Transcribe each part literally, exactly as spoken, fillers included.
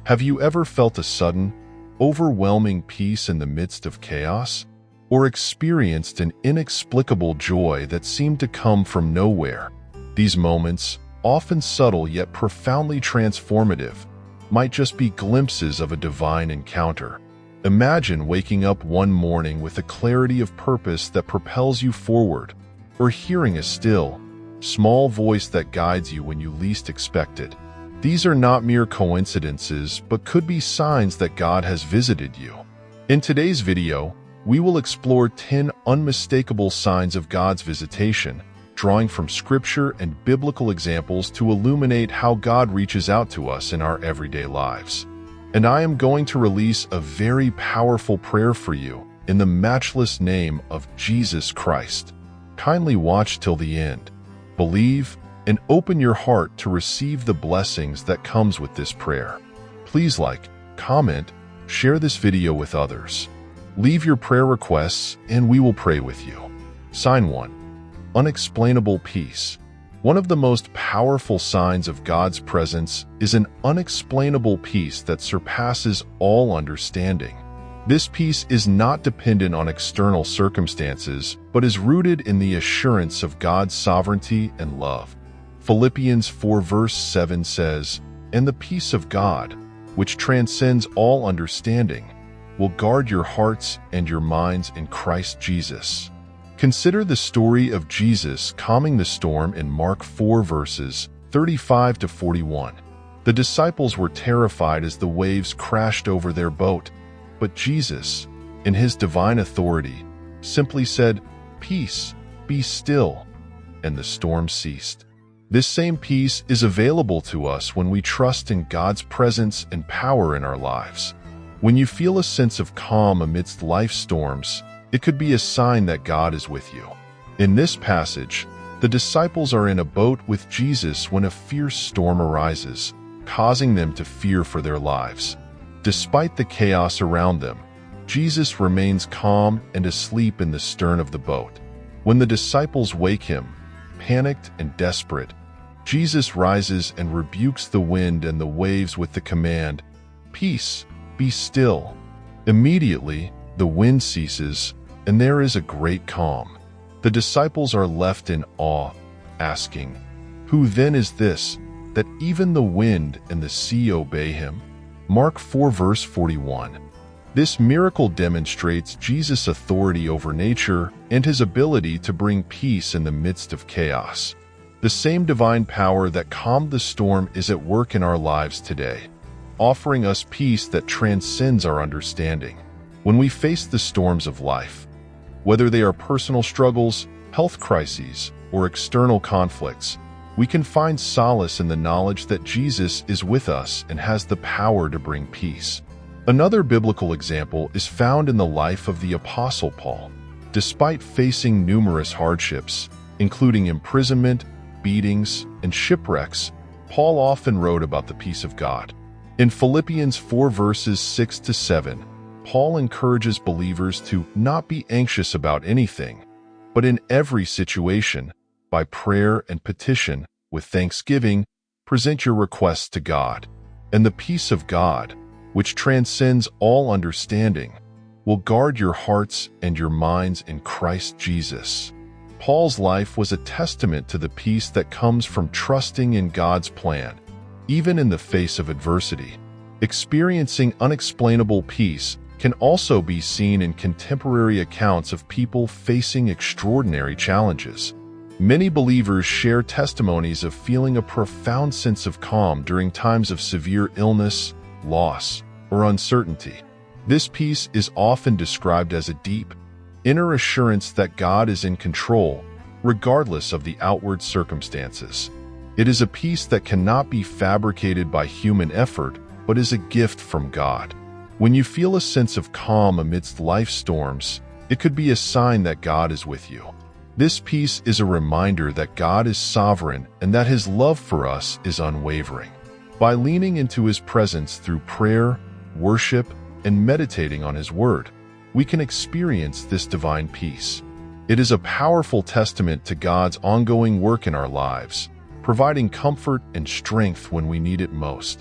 Have you ever felt a sudden, overwhelming peace in the midst of chaos? Or experienced an inexplicable joy that seemed to come from nowhere? These moments, often subtle yet profoundly transformative, might just be glimpses of a divine encounter. Imagine waking up one morning with a clarity of purpose that propels you forward, or hearing a still, small voice that guides you when you least expect it. These are not mere coincidences, but could be signs that God has visited you. In today's video, we will explore ten unmistakable signs of God's visitation, drawing from scripture and biblical examples to illuminate how God reaches out to us in our everyday lives. And I am going to release a very powerful prayer for you in the matchless name of Jesus Christ. Kindly watch till the end. Believe and open your heart to receive the blessings that comes with this prayer. Please like, comment, share this video with others. Leave your prayer requests and we will pray with you. Sign one. Unexplainable peace. One of the most powerful signs of God's presence is an unexplainable peace that surpasses all understanding. This peace is not dependent on external circumstances, but is rooted in the assurance of God's sovereignty and love. Philippians four verse seven says, "And the peace of God, which transcends all understanding, will guard your hearts and your minds in Christ Jesus." Consider the story of Jesus calming the storm in Mark four verses thirty-five to forty-one. The disciples were terrified as the waves crashed over their boat, but Jesus, in his divine authority, simply said, "Peace, be still," and the storm ceased. This same peace is available to us when we trust in God's presence and power in our lives. When you feel a sense of calm amidst life's storms, it could be a sign that God is with you. In this passage, the disciples are in a boat with Jesus when a fierce storm arises, causing them to fear for their lives. Despite the chaos around them, Jesus remains calm and asleep in the stern of the boat. When the disciples wake him, panicked and desperate, Jesus rises and rebukes the wind and the waves with the command, "Peace, be still." Immediately, the wind ceases, and there is a great calm. The disciples are left in awe, asking, "Who then is this, that even the wind and the sea obey him?" Mark four verse forty-one. This miracle demonstrates Jesus' authority over nature and his ability to bring peace in the midst of chaos. The same divine power that calmed the storm is at work in our lives today, offering us peace that transcends our understanding. When we face the storms of life, whether they are personal struggles, health crises, or external conflicts, we can find solace in the knowledge that Jesus is with us and has the power to bring peace. Another biblical example is found in the life of the Apostle Paul. Despite facing numerous hardships, including imprisonment, beatings, and shipwrecks, Paul often wrote about the peace of God. In Philippians four verses six to seven, Paul encourages believers to not be anxious about anything, but in every situation, by prayer and petition, with thanksgiving, present your requests to God. And the peace of God, which transcends all understanding, will guard your hearts and your minds in Christ Jesus. Paul's life was a testament to the peace that comes from trusting in God's plan, even in the face of adversity. Experiencing unexplainable peace can also be seen in contemporary accounts of people facing extraordinary challenges. Many believers share testimonies of feeling a profound sense of calm during times of severe illness, loss, or uncertainty. This peace is often described as a deep, inner assurance that God is in control, regardless of the outward circumstances. It is a peace that cannot be fabricated by human effort, but is a gift from God. When you feel a sense of calm amidst life's storms, it could be a sign that God is with you. This peace is a reminder that God is sovereign and that his love for us is unwavering. By leaning into his presence through prayer, worship, and meditating on his word, we can experience this divine peace. It is a powerful testament to God's ongoing work in our lives, providing comfort and strength when we need it most.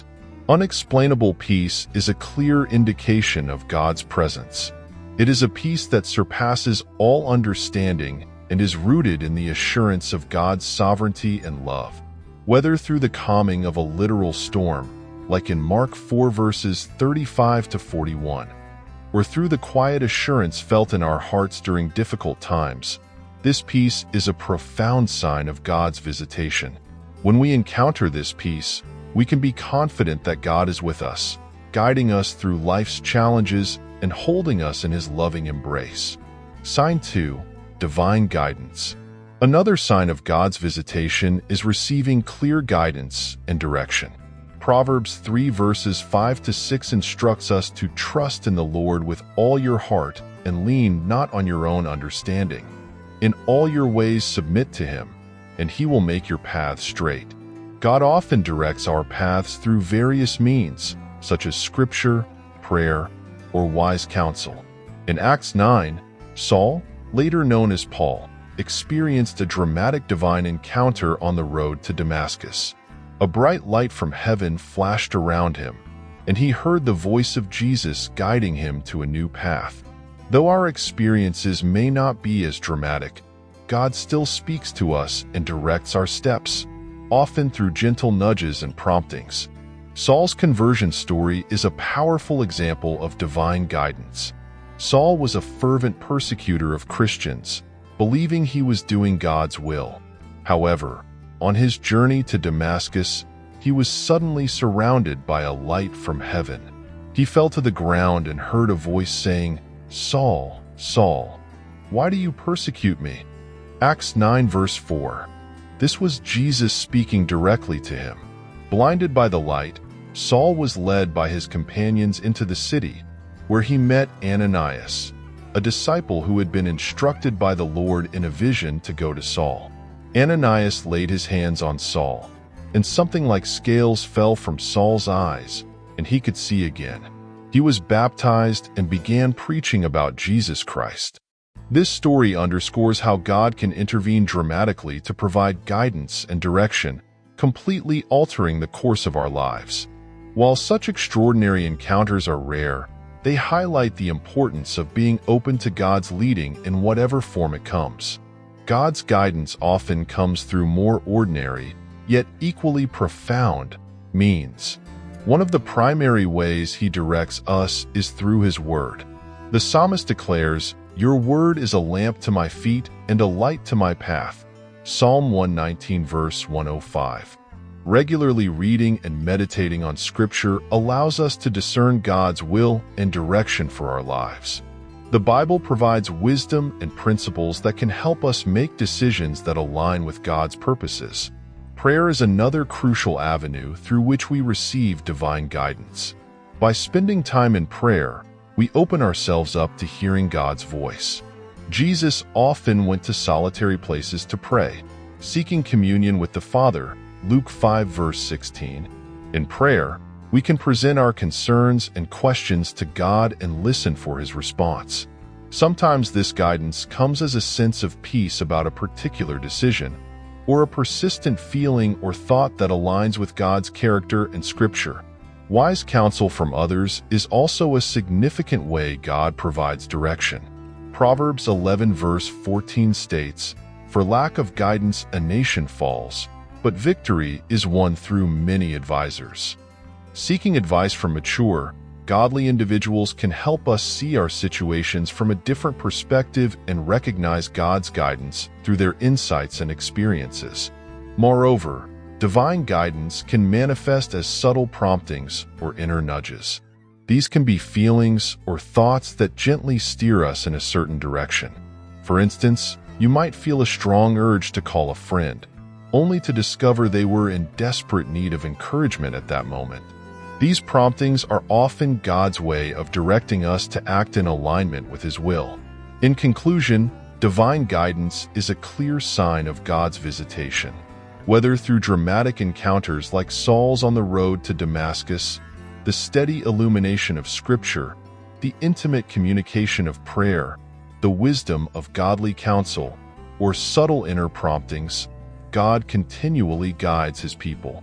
Unexplainable peace is a clear indication of God's presence. It is a peace that surpasses all understanding and is rooted in the assurance of God's sovereignty and love. Whether through the calming of a literal storm, like in Mark four verses thirty-five to forty-one, or through the quiet assurance felt in our hearts during difficult times, this peace is a profound sign of God's visitation. When we encounter this peace, we can be confident that God is with us, guiding us through life's challenges and holding us in His loving embrace. Sign two, divine guidance. Another sign of God's visitation is receiving clear guidance and direction. Proverbs three verses five to six instructs us to trust in the Lord with all your heart and lean not on your own understanding. In all your ways submit to Him, and He will make your paths straight. God often directs our paths through various means, such as scripture, prayer, or wise counsel. In Acts nine, Saul, later known as Paul, experienced a dramatic divine encounter on the road to Damascus. A bright light from heaven flashed around him, and he heard the voice of Jesus guiding him to a new path. Though our experiences may not be as dramatic, God still speaks to us and directs our steps, often through gentle nudges and promptings. Saul's conversion story is a powerful example of divine guidance. Saul was a fervent persecutor of Christians, believing he was doing God's will. However, on his journey to Damascus, he was suddenly surrounded by a light from heaven. He fell to the ground and heard a voice saying, "Saul, Saul, why do you persecute me?" Acts nine verse four. This was Jesus speaking directly to him. Blinded by the light, Saul was led by his companions into the city, where he met Ananias, a disciple who had been instructed by the Lord in a vision to go to Saul. Ananias laid his hands on Saul, and something like scales fell from Saul's eyes, and he could see again. He was baptized and began preaching about Jesus Christ. This story underscores how God can intervene dramatically to provide guidance and direction, completely altering the course of our lives. While such extraordinary encounters are rare, they highlight the importance of being open to God's leading in whatever form it comes. God's guidance often comes through more ordinary, yet equally profound, means. One of the primary ways He directs us is through His Word. The psalmist declares, "Your word is a lamp to my feet and a light to my path." Psalm one nineteen verse one oh five. Regularly reading and meditating on Scripture allows us to discern God's will and direction for our lives. The Bible provides wisdom and principles that can help us make decisions that align with God's purposes. Prayer is another crucial avenue through which we receive divine guidance. By spending time in prayer, we open ourselves up to hearing God's voice. Jesus often went to solitary places to pray, seeking communion with the Father, Luke five verse sixteen. In prayer, we can present our concerns and questions to God and listen for His response. Sometimes this guidance comes as a sense of peace about a particular decision, or a persistent feeling or thought that aligns with God's character and Scripture. Wise counsel from others is also a significant way God provides direction. Proverbs eleven verse fourteen states, "For lack of guidance a nation falls, but victory is won through many advisors." Seeking advice from mature, godly individuals can help us see our situations from a different perspective and recognize God's guidance through their insights and experiences. Moreover, divine guidance can manifest as subtle promptings or inner nudges. These can be feelings or thoughts that gently steer us in a certain direction. For instance, you might feel a strong urge to call a friend, only to discover they were in desperate need of encouragement at that moment. These promptings are often God's way of directing us to act in alignment with His will. In conclusion, divine guidance is a clear sign of God's visitation. Whether through dramatic encounters like Saul's on the road to Damascus, the steady illumination of Scripture, the intimate communication of prayer, the wisdom of godly counsel, or subtle inner promptings, God continually guides His people.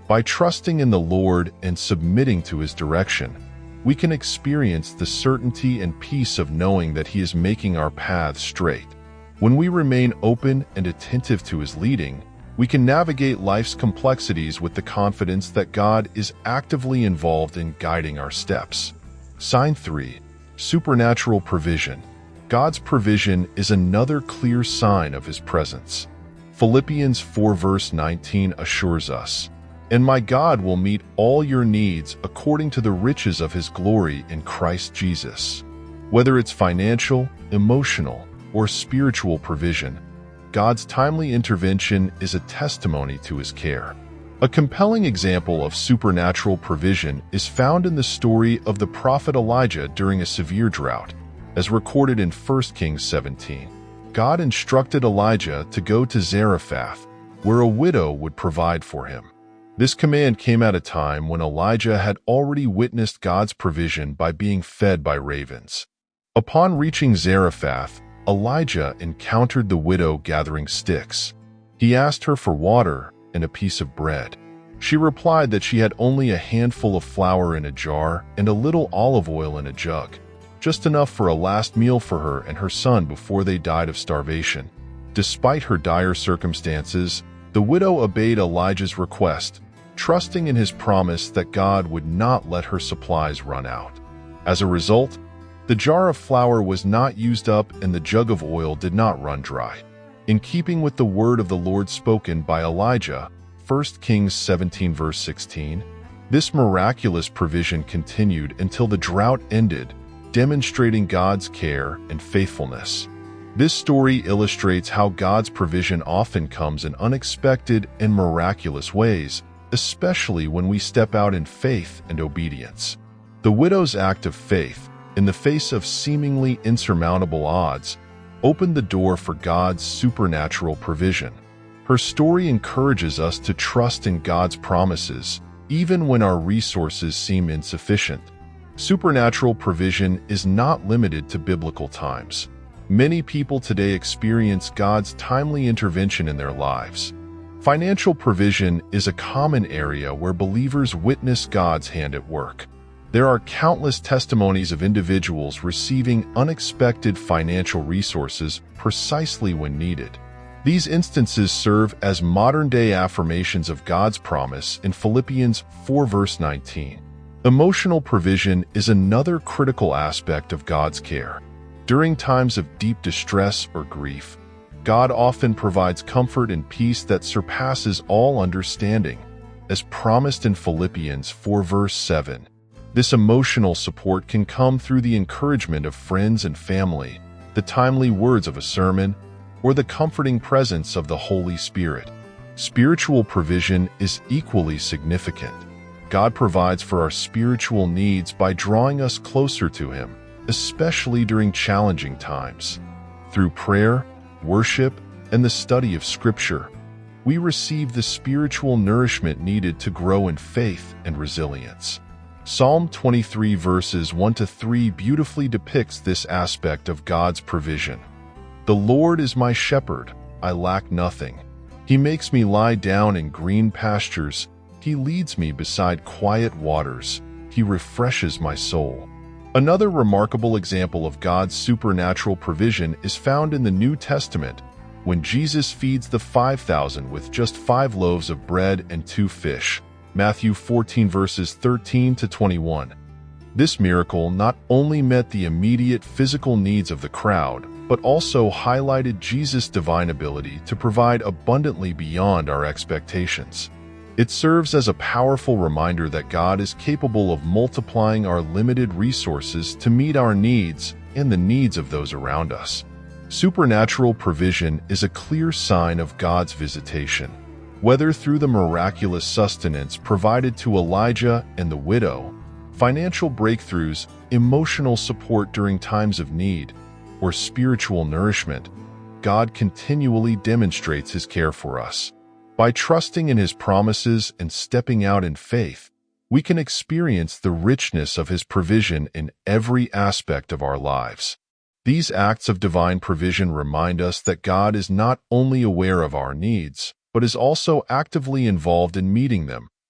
By trusting in the Lord and submitting to His direction, we can experience the certainty and peace of knowing that He is making our paths straight. When we remain open and attentive to His leading, we can navigate life's complexities with the confidence that God is actively involved in guiding our steps. Sign three. Supernatural provision. God's provision is another clear sign of His presence. Philippians four verse nineteen assures us, "And my God will meet all your needs according to the riches of His glory in Christ Jesus." Whether it's financial, emotional, or spiritual provision, God's timely intervention is a testimony to His care. A compelling example of supernatural provision is found in the story of the prophet Elijah during a severe drought, as recorded in First Kings seventeen. God instructed Elijah to go to Zarephath, where a widow would provide for him. This command came at a time when Elijah had already witnessed God's provision by being fed by ravens. Upon reaching Zarephath, Elijah encountered the widow gathering sticks. He asked her for water and a piece of bread. She replied that she had only a handful of flour in a jar and a little olive oil in a jug, just enough for a last meal for her and her son before they died of starvation. Despite her dire circumstances, the widow obeyed Elijah's request, trusting in his promise that God would not let her supplies run out. As a result, the jar of flour was not used up and the jug of oil did not run dry. In keeping with the word of the Lord spoken by Elijah, First Kings seventeen verse sixteen, this miraculous provision continued until the drought ended, demonstrating God's care and faithfulness. This story illustrates how God's provision often comes in unexpected and miraculous ways, especially when we step out in faith and obedience. The widow's act of faith, in the face of seemingly insurmountable odds, opened the door for God's supernatural provision. Her story encourages us to trust in God's promises, even when our resources seem insufficient. Supernatural provision is not limited to biblical times. Many people today experience God's timely intervention in their lives. Financial provision is a common area where believers witness God's hand at work. There are countless testimonies of individuals receiving unexpected financial resources precisely when needed. These instances serve as modern-day affirmations of God's promise in Philippians four verse nineteen. Emotional provision is another critical aspect of God's care. During times of deep distress or grief, God often provides comfort and peace that surpasses all understanding, as promised in Philippians four verse seven. This emotional support can come through the encouragement of friends and family, the timely words of a sermon, or the comforting presence of the Holy Spirit. Spiritual provision is equally significant. God provides for our spiritual needs by drawing us closer to Him, especially during challenging times. Through prayer, worship, and the study of Scripture, we receive the spiritual nourishment needed to grow in faith and resilience. Psalm twenty-three verses one to three beautifully depicts this aspect of God's provision. "The Lord is my shepherd, I lack nothing. He makes me lie down in green pastures. He leads me beside quiet waters. He refreshes my soul." Another remarkable example of God's supernatural provision is found in the New Testament, when Jesus feeds the five thousand with just five loaves of bread and two fish. Matthew fourteen verses thirteen to twenty-one. This miracle not only met the immediate physical needs of the crowd, but also highlighted Jesus' divine ability to provide abundantly beyond our expectations. It serves as a powerful reminder that God is capable of multiplying our limited resources to meet our needs and the needs of those around us. Supernatural provision is a clear sign of God's visitation. Whether through the miraculous sustenance provided to Elijah and the widow, financial breakthroughs, emotional support during times of need, or spiritual nourishment, God continually demonstrates His care for us. By trusting in His promises and stepping out in faith, we can experience the richness of His provision in every aspect of our lives. These acts of divine provision remind us that God is not only aware of our needs, but is also actively involved in meeting them,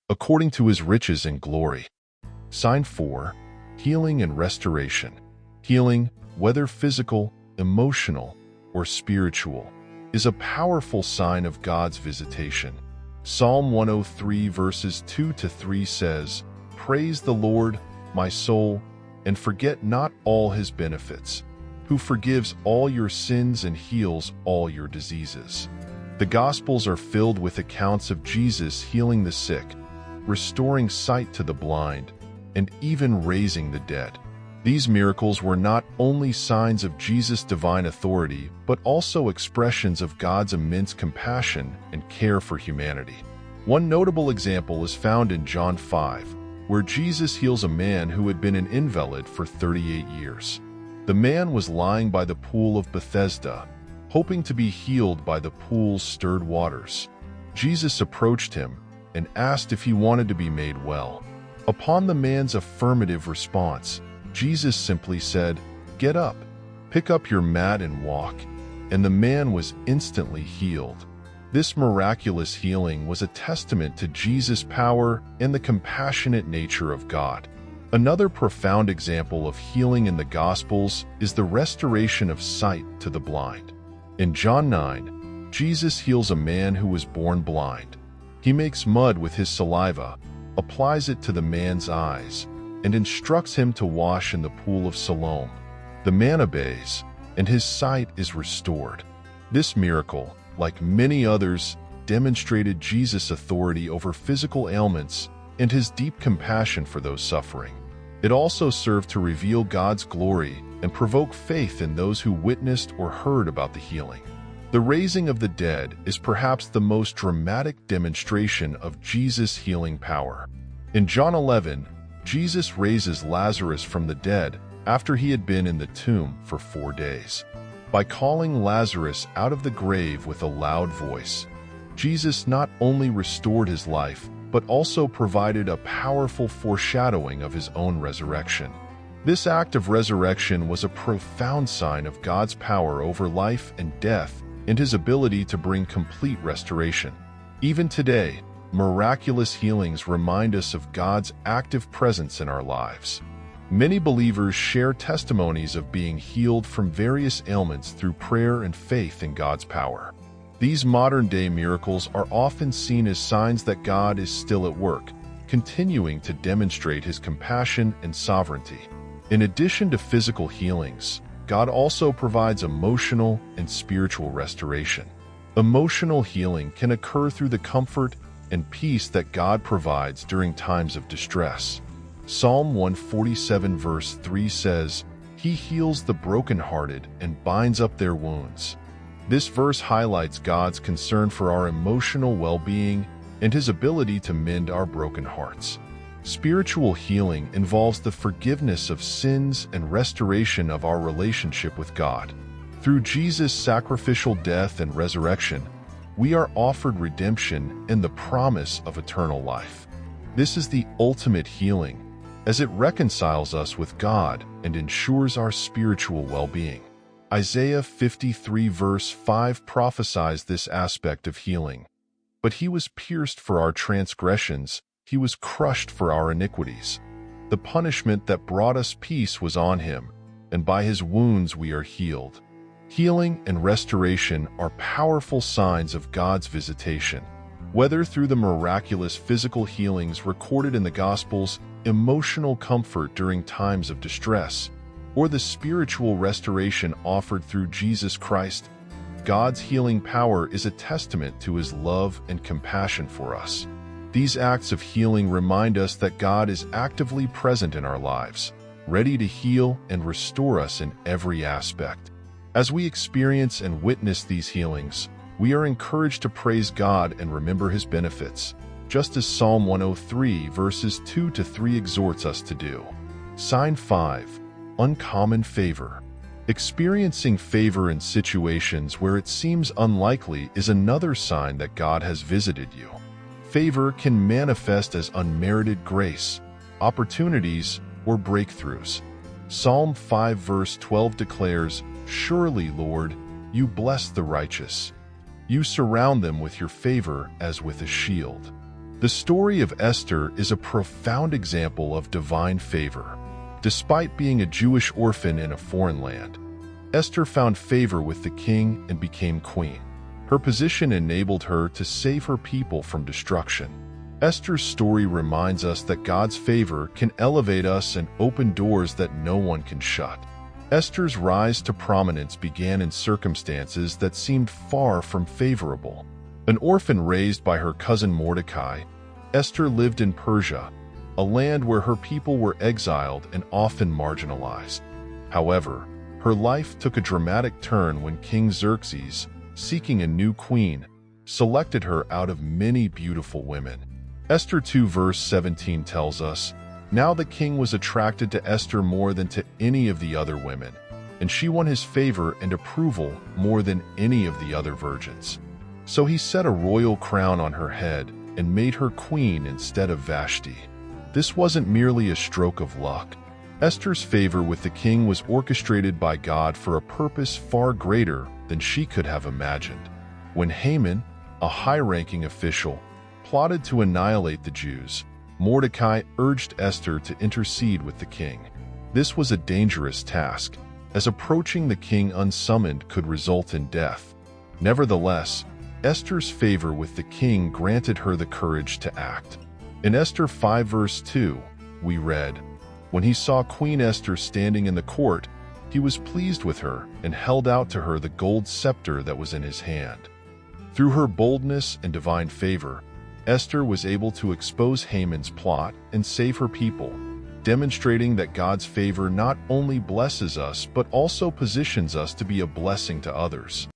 according to his riches and glory. Sign four, healing and restoration. Healing, whether physical, emotional, or spiritual, is a powerful sign of God's visitation. Psalm one oh three verses two to three says, "Praise the Lord, my soul, and forget not all his benefits, who forgives all your sins and heals all your diseases." The Gospels are filled with accounts of Jesus healing the sick, restoring sight to the blind, and even raising the dead. These miracles were not only signs of Jesus' divine authority, but also expressions of God's immense compassion and care for humanity. One notable example is found in John five, where Jesus heals a man who had been an invalid for thirty-eight years. The man was lying by the pool of Bethesda, hoping to be healed by the pool's stirred waters. Jesus approached him and asked if he wanted to be made well. Upon the man's affirmative response, Jesus simply said, "Get up, pick up your mat and walk," and the man was instantly healed. This miraculous healing was a testament to Jesus' power and the compassionate nature of God. Another profound example of healing in the Gospels is the restoration of sight to the blind. In John nine, Jesus heals a man who was born blind. He makes mud with his saliva, applies it to the man's eyes, and instructs him to wash in the pool of Siloam. The man obeys, and his sight is restored. This miracle, like many others, demonstrated Jesus' authority over physical ailments and his deep compassion for those suffering. It also served to reveal God's glory and provoke faith in those who witnessed or heard about the healing. The raising of the dead is perhaps the most dramatic demonstration of Jesus' healing power. In John eleven, Jesus raises Lazarus from the dead after he had been in the tomb for four days. By calling Lazarus out of the grave with a loud voice, Jesus not only restored his life, but also provided a powerful foreshadowing of his own resurrection. This act of resurrection was a profound sign of God's power over life and death and his ability to bring complete restoration. Even today, miraculous healings remind us of God's active presence in our lives. Many believers share testimonies of being healed from various ailments through prayer and faith in God's power. These modern-day miracles are often seen as signs that God is still at work, continuing to demonstrate his compassion and sovereignty. In addition to physical healings, God also provides emotional and spiritual restoration. Emotional healing can occur through the comfort and peace that God provides during times of distress. Psalm one forty-seven verse three says, "He heals the brokenhearted and binds up their wounds." This verse highlights God's concern for our emotional well-being and his ability to mend our broken hearts. Spiritual healing involves the forgiveness of sins and restoration of our relationship with God. Through Jesus' sacrificial death and resurrection, we are offered redemption and the promise of eternal life. This is the ultimate healing, as it reconciles us with God and ensures our spiritual well-being. Isaiah fifty-three verse five prophesies this aspect of healing. "But he was pierced for our transgressions, he was crushed for our iniquities. The punishment that brought us peace was on him, and by his wounds we are healed." Healing and restoration are powerful signs of God's visitation. Whether through the miraculous physical healings recorded in the Gospels, emotional comfort during times of distress, or the spiritual restoration offered through Jesus Christ, God's healing power is a testament to his love and compassion for us. These acts of healing remind us that God is actively present in our lives, ready to heal and restore us in every aspect. As we experience and witness these healings, we are encouraged to praise God and remember his benefits, just as Psalm one oh three verses two to three exhorts us to do. Sign five. Uncommon favor. Experiencing favor in situations where it seems unlikely is another sign that God has visited you. Favor can manifest as unmerited grace, opportunities, or breakthroughs. Psalm five verse twelve declares, "Surely, Lord, you bless the righteous. You surround them with your favor as with a shield." The story of Esther is a profound example of divine favor. Despite being a Jewish orphan in a foreign land, Esther found favor with the king and became queen. Her position enabled her to save her people from destruction. Esther's story reminds us that God's favor can elevate us and open doors that no one can shut. Esther's rise to prominence began in circumstances that seemed far from favorable. An orphan raised by her cousin Mordecai, Esther lived in Persia, a land where her people were exiled and often marginalized. However, her life took a dramatic turn when King Xerxes, seeking a new queen, selected her out of many beautiful women. Esther two verse seventeen tells us, "Now the king was attracted to Esther more than to any of the other women, and she won his favor and approval more than any of the other virgins. So he set a royal crown on her head and made her queen instead of Vashti." This wasn't merely a stroke of luck. Esther's favor with the king was orchestrated by God for a purpose far greater than she could have imagined. When Haman, a high-ranking official, plotted to annihilate the Jews, Mordecai urged Esther to intercede with the king. This was a dangerous task, as approaching the king unsummoned could result in death. Nevertheless, Esther's favor with the king granted her the courage to act. In Esther five verse two, we read, "When he saw Queen Esther standing in the court, he was pleased with her and held out to her the gold scepter that was in his hand." Through her boldness and divine favor, Esther was able to expose Haman's plot and save her people, demonstrating that God's favor not only blesses us but also positions us to be a blessing to others.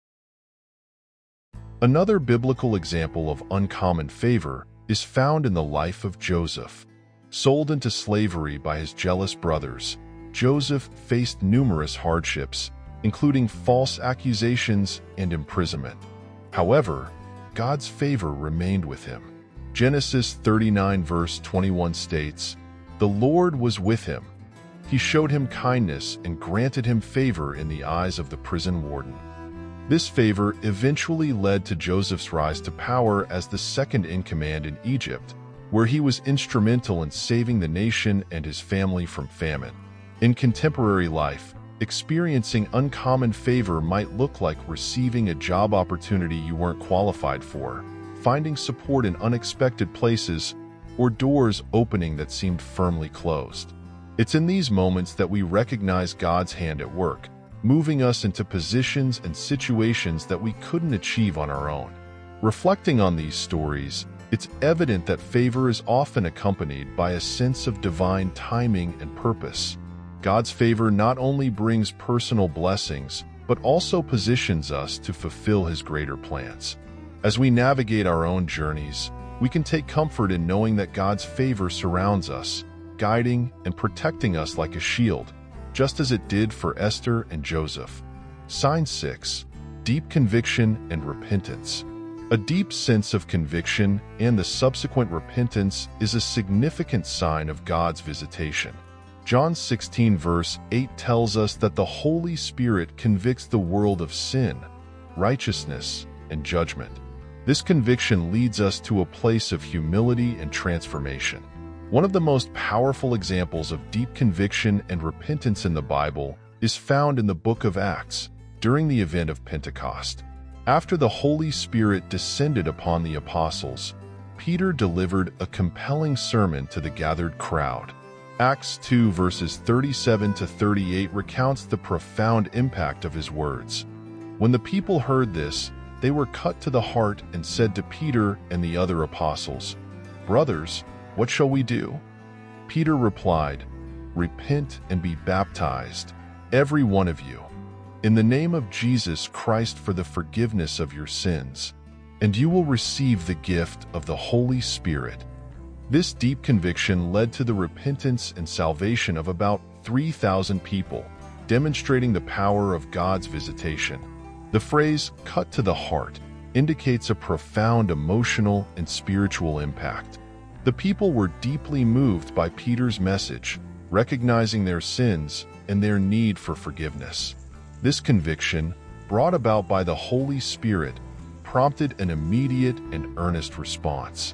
Another biblical example of uncommon favor is found in the life of Joseph. Sold into slavery by his jealous brothers, Joseph faced numerous hardships, including false accusations and imprisonment. However, God's favor remained with him. Genesis thirty-nine verse twenty-one states, "The Lord was with him. He showed him kindness and granted him favor in the eyes of the prison warden." This favor eventually led to Joseph's rise to power as the second-in-command in Egypt, where he was instrumental in saving the nation and his family from famine. In contemporary life, experiencing uncommon favor might look like receiving a job opportunity you weren't qualified for, finding support in unexpected places, or doors opening that seemed firmly closed. It's in these moments that we recognize God's hand at work, moving us into positions and situations that we couldn't achieve on our own. Reflecting on these stories, it's evident that favor is often accompanied by a sense of divine timing and purpose. God's favor not only brings personal blessings, but also positions us to fulfill His greater plans. As we navigate our own journeys, we can take comfort in knowing that God's favor surrounds us, guiding and protecting us like a shield, just as it did for Esther and Joseph. Sign six. Deep conviction and repentance. A deep sense of conviction and the subsequent repentance is a significant sign of God's visitation. John sixteen verse eight tells us that the Holy Spirit convicts the world of sin, righteousness, and judgment. This conviction leads us to a place of humility and transformation. One of the most powerful examples of deep conviction and repentance in the Bible is found in the book of Acts, during the event of Pentecost. After the Holy Spirit descended upon the apostles, Peter delivered a compelling sermon to the gathered crowd. Acts two verses thirty-seven to thirty-eight recounts the profound impact of his words. When the people heard this, they were cut to the heart and said to Peter and the other apostles, "Brothers, what shall we do?" Peter replied, "Repent and be baptized, every one of you, in the name of Jesus Christ for the forgiveness of your sins, and you will receive the gift of the Holy Spirit." This deep conviction led to the repentance and salvation of about three thousand people, demonstrating the power of God's visitation. The phrase, "cut to the heart," indicates a profound emotional and spiritual impact. The people were deeply moved by Peter's message, recognizing their sins and their need for forgiveness. This conviction, brought about by the Holy Spirit, prompted an immediate and earnest response.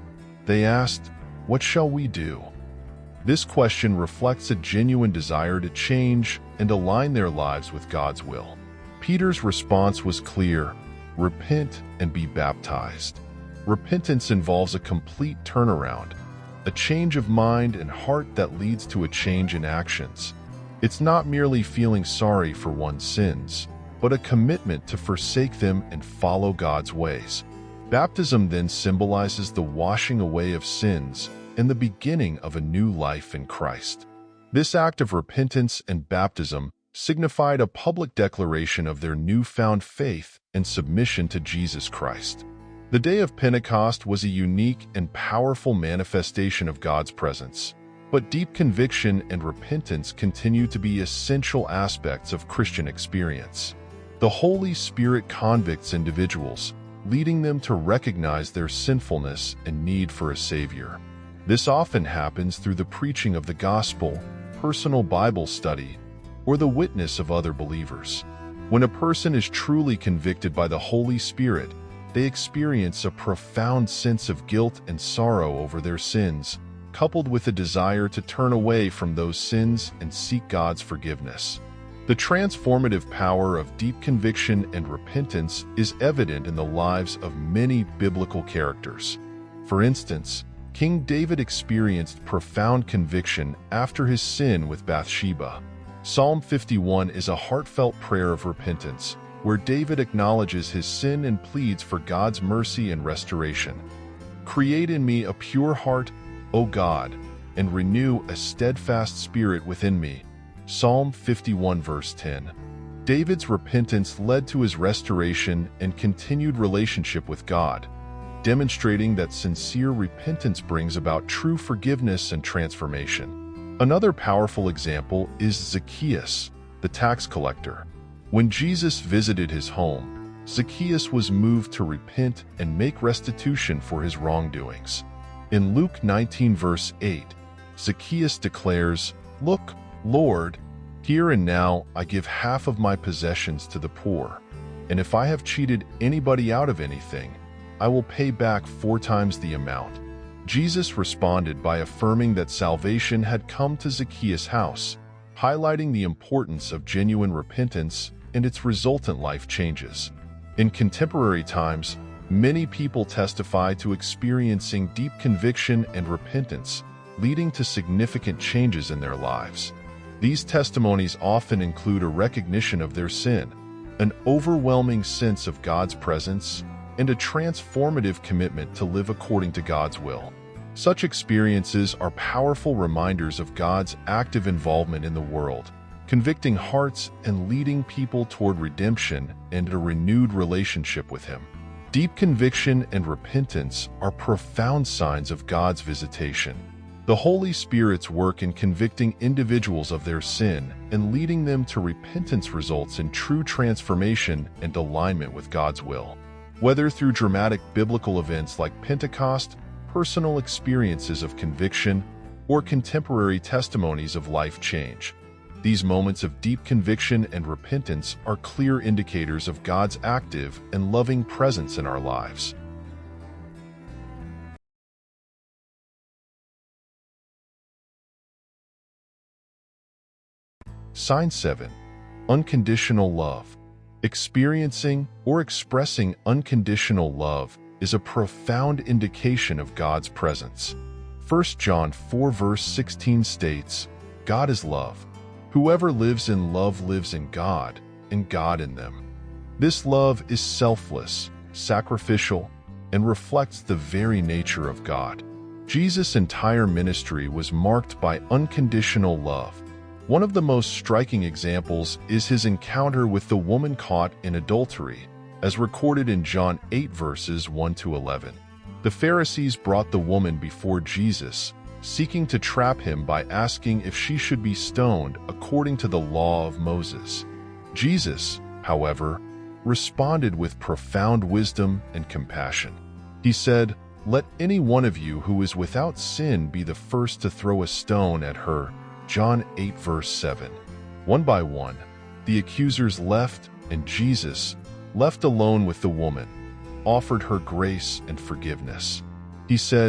They asked, "What shall we do?" This question reflects a genuine desire to change and align their lives with God's will. Peter's response was clear: repent and be baptized. Repentance involves a complete turnaround, a change of mind and heart that leads to a change in actions. It's not merely feeling sorry for one's sins, but a commitment to forsake them and follow God's ways. Baptism then symbolizes the washing away of sins and the beginning of a new life in Christ. This act of repentance and baptism signified a public declaration of their newfound faith and submission to Jesus Christ. The day of Pentecost was a unique and powerful manifestation of God's presence, but deep conviction and repentance continue to be essential aspects of Christian experience. The Holy Spirit convicts individuals, leading them to recognize their sinfulness and need for a Savior. This often happens through the preaching of the gospel, personal Bible study, or the witness of other believers. When a person is truly convicted by the Holy Spirit, they experience a profound sense of guilt and sorrow over their sins, coupled with a desire to turn away from those sins and seek God's forgiveness. The transformative power of deep conviction and repentance is evident in the lives of many biblical characters. For instance, King David experienced profound conviction after his sin with Bathsheba. Psalm fifty-one is a heartfelt prayer of repentance, where David acknowledges his sin and pleads for God's mercy and restoration. "Create in me a pure heart, O God, and renew a steadfast spirit within me." Psalm fifty-one verse ten. David's repentance led to his restoration and continued relationship with God, demonstrating that sincere repentance brings about true forgiveness and transformation. Another powerful example is Zacchaeus, the tax collector. When Jesus visited his home, Zacchaeus was moved to repent and make restitution for his wrongdoings. In Luke nineteen verse eight, Zacchaeus declares, "Look, Lord, here and now I give half of my possessions to the poor, and if I have cheated anybody out of anything, I will pay back four times the amount." Jesus responded by affirming that salvation had come to Zacchaeus' house, highlighting the importance of genuine repentance and its resultant life changes. In contemporary times, many people testify to experiencing deep conviction and repentance, leading to significant changes in their lives. These testimonies often include a recognition of their sin, an overwhelming sense of God's presence, and a transformative commitment to live according to God's will. Such experiences are powerful reminders of God's active involvement in the world, convicting hearts and leading people toward redemption and a renewed relationship with Him. Deep conviction and repentance are profound signs of God's visitation. The Holy Spirit's work in convicting individuals of their sin and leading them to repentance results in true transformation and alignment with God's will. Whether through dramatic biblical events like Pentecost, personal experiences of conviction, or contemporary testimonies of life change, these moments of deep conviction and repentance are clear indicators of God's active and loving presence in our lives. Sign seven. Unconditional love. Experiencing or expressing unconditional love is a profound indication of God's presence. First John four verse sixteen states, "God is love. Whoever lives in love lives in God, and God in them." This love is selfless, sacrificial, and reflects the very nature of God. Jesus' entire ministry was marked by unconditional love. One of the most striking examples is his encounter with the woman caught in adultery, as recorded in John eight verses one to eleven. The Pharisees brought the woman before Jesus, seeking to trap him by asking if she should be stoned according to the law of Moses. Jesus, however, responded with profound wisdom and compassion. He said, "Let any one of you who is without sin be the first to throw a stone at her." John eight verse seven. One by one, the accusers left, and Jesus, left alone with the woman, offered her grace and forgiveness. He said,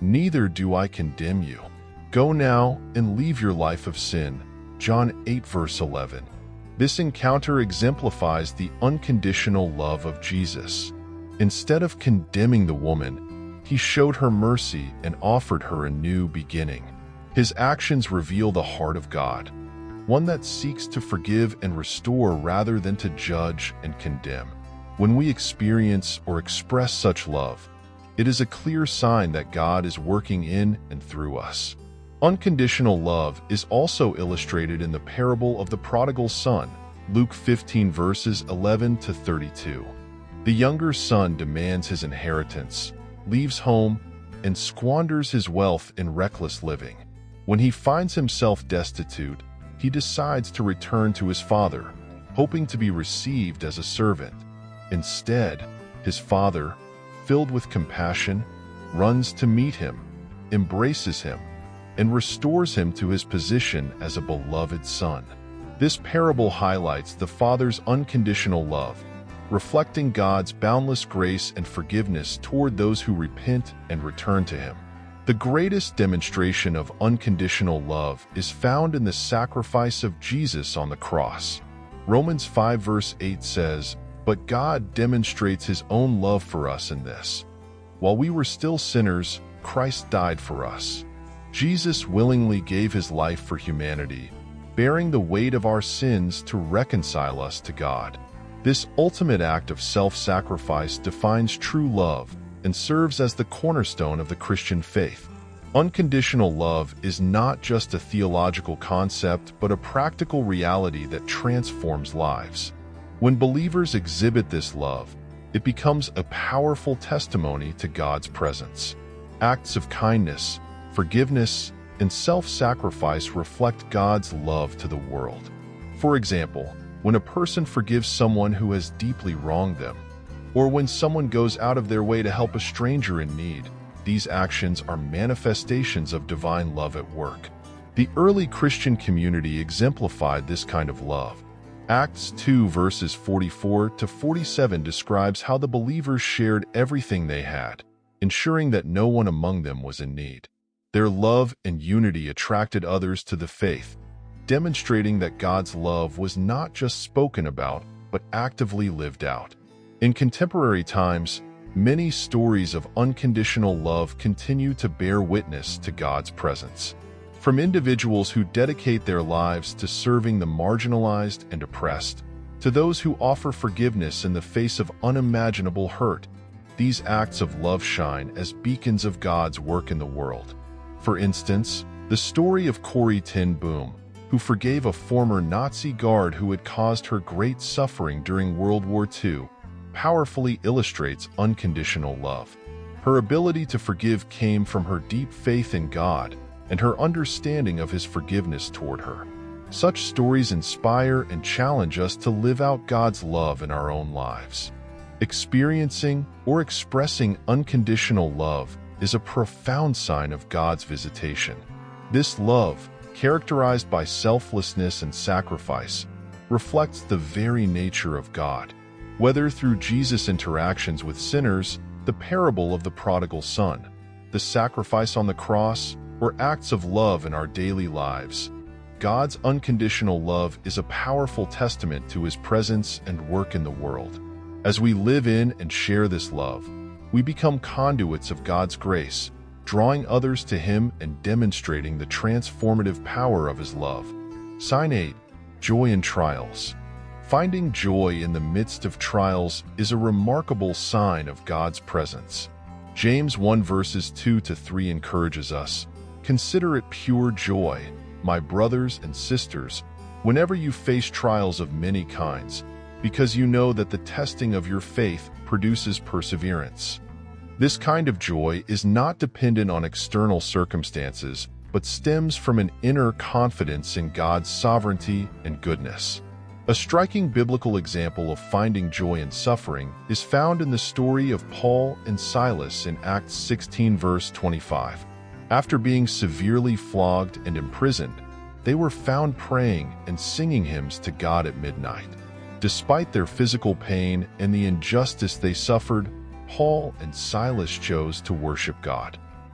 neither do I condemn you. Go now and leave your life of sin. John eight verse eleven. This encounter exemplifies the unconditional love of Jesus. Instead of condemning the woman, he showed her mercy and offered her a new beginning. His actions reveal the heart of God, one that seeks to forgive and restore rather than to judge and condemn. When we experience or express such love, it is a clear sign that God is working in and through us. Unconditional love is also illustrated in the parable of the prodigal son, Luke fifteen verses eleven to thirty-two. The younger son demands his inheritance, leaves home, and squanders his wealth in reckless living. When he finds himself destitute, he decides to return to his father, hoping to be received as a servant. Instead, his father, filled with compassion, runs to meet him, embraces him, and restores him to his position as a beloved son. This parable highlights the Father's unconditional love, reflecting God's boundless grace and forgiveness toward those who repent and return to Him. The greatest demonstration of unconditional love is found in the sacrifice of Jesus on the cross. Romans five verse eight says, "But God demonstrates His own love for us in this: while we were still sinners, Christ died for us." Jesus willingly gave His life for humanity, bearing the weight of our sins to reconcile us to God. This ultimate act of self-sacrifice defines true love and serves as the cornerstone of the Christian faith. Unconditional love is not just a theological concept, but a practical reality that transforms lives. When believers exhibit this love, it becomes a powerful testimony to God's presence. Acts of kindness, forgiveness, and self-sacrifice reflect God's love to the world. For example, when a person forgives someone who has deeply wronged them, or when someone goes out of their way to help a stranger in need, these actions are manifestations of divine love at work. The early Christian community exemplified this kind of love. Acts two verses forty-four to forty-seven describes how the believers shared everything they had, ensuring that no one among them was in need. Their love and unity attracted others to the faith, demonstrating that God's love was not just spoken about, but actively lived out. In contemporary times, many stories of unconditional love continue to bear witness to God's presence. From individuals who dedicate their lives to serving the marginalized and oppressed, to those who offer forgiveness in the face of unimaginable hurt, these acts of love shine as beacons of God's work in the world. For instance, the story of Corrie ten Boom, who forgave a former Nazi guard who had caused her great suffering during World War Two, powerfully illustrates unconditional love. Her ability to forgive came from her deep faith in God and her understanding of His forgiveness toward her. Such stories inspire and challenge us to live out God's love in our own lives. Experiencing or expressing unconditional love is a profound sign of God's visitation. This love, characterized by selflessness and sacrifice, reflects the very nature of God. Whether through Jesus' interactions with sinners, the parable of the prodigal son, the sacrifice on the cross, or acts of love in our daily lives, God's unconditional love is a powerful testament to His presence and work in the world. As we live in and share this love, we become conduits of God's grace, drawing others to Him and demonstrating the transformative power of His love. Sign eight. Joy in trials. Finding joy in the midst of trials is a remarkable sign of God's presence. James one verses two to three encourages us, "Consider it pure joy, my brothers and sisters, whenever you face trials of many kinds, because you know that the testing of your faith produces perseverance." This kind of joy is not dependent on external circumstances, but stems from an inner confidence in God's sovereignty and goodness. A striking biblical example of finding joy in suffering is found in the story of Paul and Silas in Acts sixteen verse twenty-five. After being severely flogged and imprisoned, they were found praying and singing hymns to God at midnight. Despite their physical pain and the injustice they suffered, Paul and Silas chose to worship God.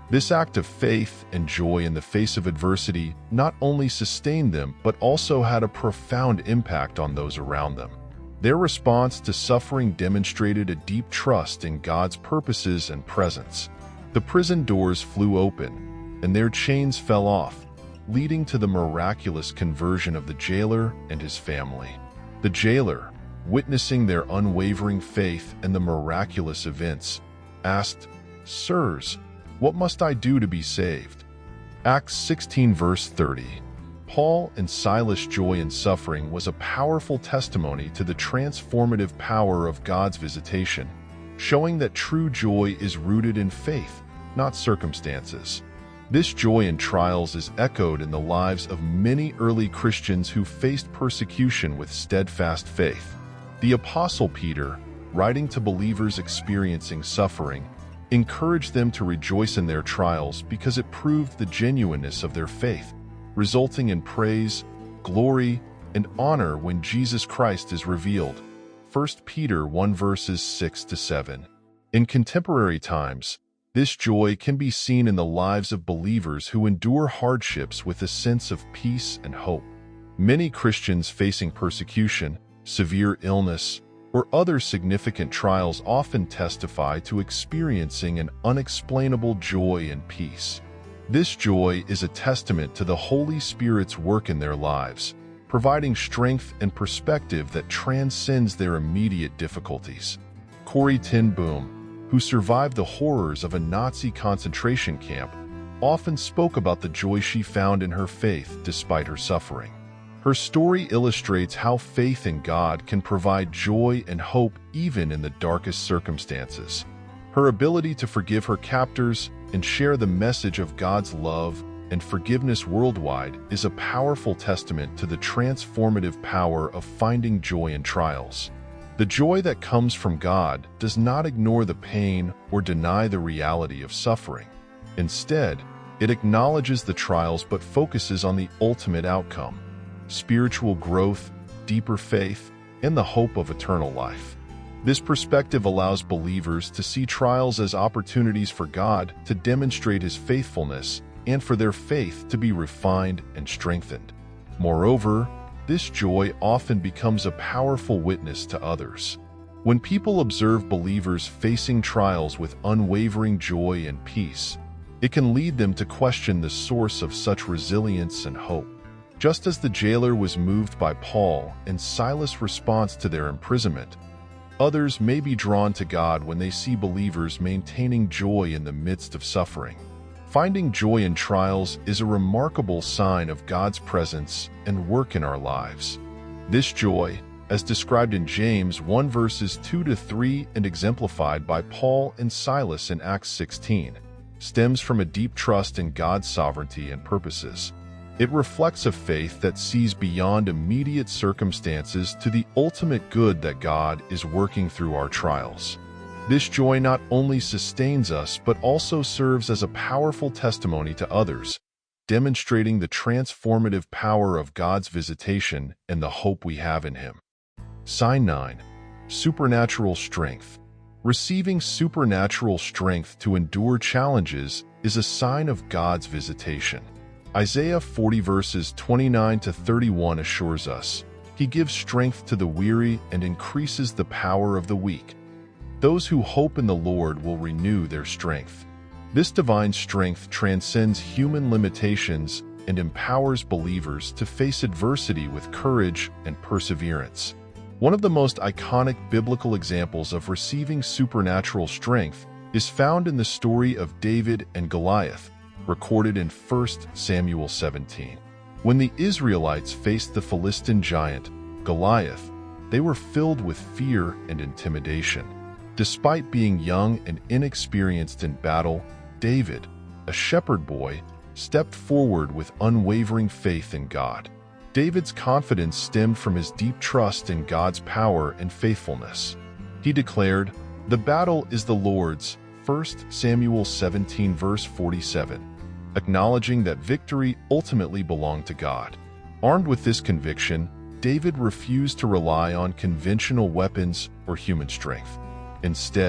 This act of faith and joy in the face of adversity not only sustained them, but also had a profound impact on those around them. Their response to suffering demonstrated a deep trust in God's purposes and presence. The prison doors flew open, and their chains fell off, leading to the miraculous conversion of the jailer and his family. The jailer, witnessing their unwavering faith and the miraculous events, asked, "Sirs, what must I do to be saved?" Acts sixteen verse thirty. Paul and Silas' joy in suffering was a powerful testimony to the transformative power of God's visitation, showing that true joy is rooted in faith, not circumstances. This joy in trials is echoed in the lives of many early Christians who faced persecution with steadfast faith. The Apostle Peter, writing to believers experiencing suffering, encouraged them to rejoice in their trials because it proved the genuineness of their faith, resulting in praise, glory, and honor when Jesus Christ is revealed. First Peter one verses six to seven. In contemporary times, this joy can be seen in the lives of believers who endure hardships with a sense of peace and hope. Many Christians facing persecution, severe illness, or other significant trials often testify to experiencing an unexplainable joy and peace. This joy is a testament to the Holy Spirit's work in their lives, providing strength and perspective that transcends their immediate difficulties. Corrie ten Boom, who survived the horrors of a Nazi concentration camp, often spoke about the joy she found in her faith despite her suffering. Her story illustrates how faith in God can provide joy and hope even in the darkest circumstances. Her ability to forgive her captors and share the message of God's love and forgiveness worldwide is a powerful testament to the transformative power of finding joy in trials. The joy that comes from God does not ignore the pain or deny the reality of suffering. Instead, it acknowledges the trials but focuses on the ultimate outcome: spiritual growth, deeper faith, and the hope of eternal life. This perspective allows believers to see trials as opportunities for God to demonstrate His faithfulness and for their faith to be refined and strengthened. Moreover, this joy often becomes a powerful witness to others. When people observe believers facing trials with unwavering joy and peace, it can lead them to question the source of such resilience and hope. Just as the jailer was moved by Paul and Silas' response to their imprisonment, others may be drawn to God when they see believers maintaining joy in the midst of suffering. Finding joy in trials is a remarkable sign of God's presence and work in our lives. This joy, as described in James one verses two to three and exemplified by Paul and Silas in Acts sixteen, stems from a deep trust in God's sovereignty and purposes. It reflects a faith that sees beyond immediate circumstances to the ultimate good that God is working through our trials. This joy not only sustains us but also serves as a powerful testimony to others, demonstrating the transformative power of God's visitation and the hope we have in Him. Sign nine. Supernatural strength. Receiving supernatural strength to endure challenges is a sign of God's visitation. Isaiah forty verses twenty-nine to thirty-one assures us, He gives strength to the weary and increases the power of the weak. Those who hope in the Lord will renew their strength. This divine strength transcends human limitations and empowers believers to face adversity with courage and perseverance. One of the most iconic biblical examples of receiving supernatural strength is found in the story of David and Goliath, recorded in First Samuel seventeen. When the Israelites faced the Philistine giant, Goliath, they were filled with fear and intimidation. Despite being young and inexperienced in battle, David, a shepherd boy, stepped forward with unwavering faith in God. David's confidence stemmed from his deep trust in God's power and faithfulness. He declared, "The battle is the Lord's," First Samuel seventeen verse forty-seven, acknowledging that victory ultimately belonged to God. Armed with this conviction, David refused to rely on conventional weapons or human strength. Instead,